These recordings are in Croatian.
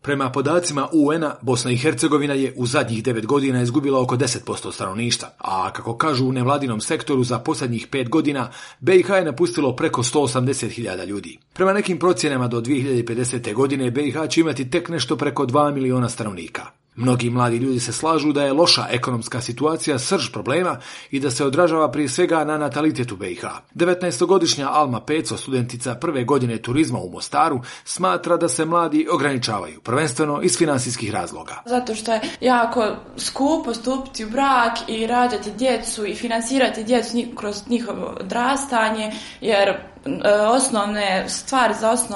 Prema podacima UN-a, Bosna i Hercegovina je u zadnjih 9 godina izgubila oko 10% stanovništva, a kako kažu u nevladinom sektoru za posljednjih 5 godina, BiH je napustilo preko 180.000 ljudi. Prema nekim procjenama do 2050. godine BiH će imati tek nešto preko 2 miliona stanovnika. Mnogi mladi ljudi se slažu da je loša ekonomska situacija srž problema i da se odražava prije svega na natalitet u BiH. 19-godišnja Alma Peco, studentica prve godine turizma u Mostaru, smatra da se mladi ograničavaju, prvenstveno iz finansijskih razloga. Zato što je jako skupo stupiti u brak i rađati djecu i finansirati djecu kroz njihovo odrastanje, jer osnovne stvari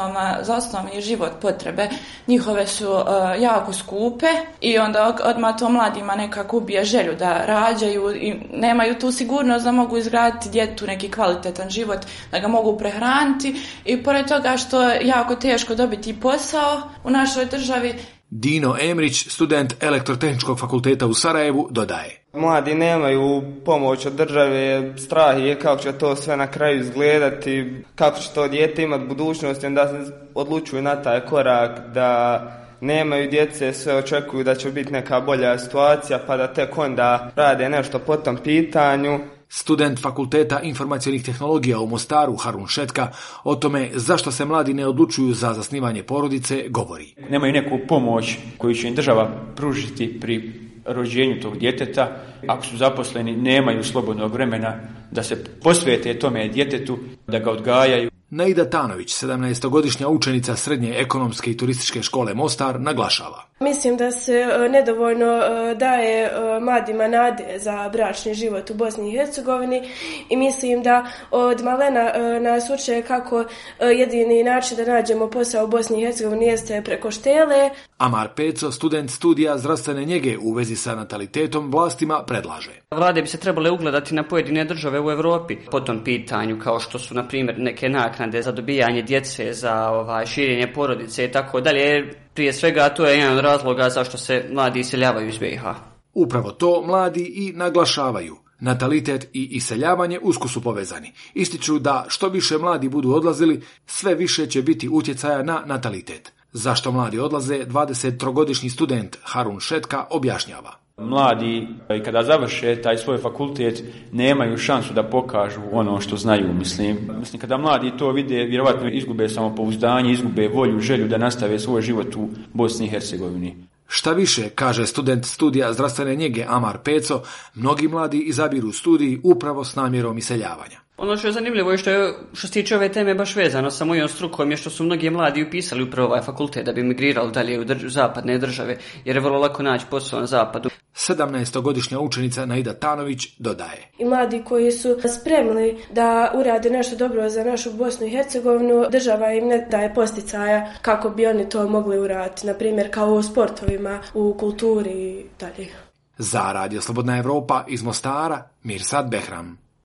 za osnovni život potrebe njihove su jako skupe i onda odmah to mladima nekako ubije želju da rađaju i nemaju tu sigurnost da mogu izgraditi djetetu neki kvalitetan život, da ga mogu prehraniti i pored toga što je jako teško dobiti posao u našoj državi. Dino Emrić, student Elektrotehničkog fakulteta u Sarajevu, dodaje: Mladi nemaju pomoć od države, strah je kako će to sve na kraju izgledati, kako će to dijete imati budućnost, onda se odlučuju na taj korak da nemaju djece, sve očekuju da će biti neka bolja situacija pa da tek onda rade nešto po tom pitanju. Student Fakulteta informacionih tehnologija u Mostaru Harun Šetka o tome zašto se mladi ne odlučuju za zasnivanje porodice govori. Nemaju neku pomoć koju će im država pružiti pri rođenju tog djeteta. Ako su zaposleni, nemaju slobodnog vremena da se posvete tome djetetu, da ga odgajaju. Naida Tanović, 17-godišnja učenica Srednje ekonomske i turističke škole Mostar, naglašava: Mislim da se nedovoljno daje mladima nade za bračni život u Bosni i Hercegovini i mislim da od malena nas uče kako jedini način da nađemo posao u Bosni i Hercegovini jeste preko štele. Amar Peco, student studija zdravstvene njege u vezi sa natalitetom, vlastima predlaže: Vlade bi se trebale ugledati na pojedine države u Europi po tom pitanju, kao što su, na primjer, neke naknade za dobijanje djece, za širenje porodice i tako dalje. Prije svega, to je jedan od razloga zašto se mladi iseljavaju iz BiH. Upravo to mladi i naglašavaju. Natalitet i iseljavanje usko su povezani. Ističu da što više mladi budu odlazili, sve više će biti utjecaja na natalitet. Zašto mladi odlaze, 23-godišnji student Harun Šetka objašnjava: Mladi, kada završe taj svoj fakultet, nemaju šansu da pokažu ono što znaju. Mislim, kada mladi to vide, vjerovatno izgube samopouzdanje, izgube volju, želju da nastave svoj život u Bosni i Hercegovini. Šta više, kaže student studija zdravstvene njege Amar Peco, mnogi mladi izabiru studij upravo s namjerom iseljavanja. Ono što je zanimljivo je što se tiče ove teme baš vezano sa mojom strukom je što su mnogi mladi upisali upravo ovaj fakultet da bi migrirali dalje u zapadne države, jer je vrlo lako naći posao na zapadu. 17-godišnja učenica Naida Tanović dodaje: I mladi koji su spremni da urade nešto dobro za našu Bosnu i Hercegovinu, država im ne daje posticaja kako bi oni to mogli uraditi, na primjer kao u sportovima, u kulturi i dalje. Za Radio Slobodna Evropa iz Mostara, Mirsad Behram.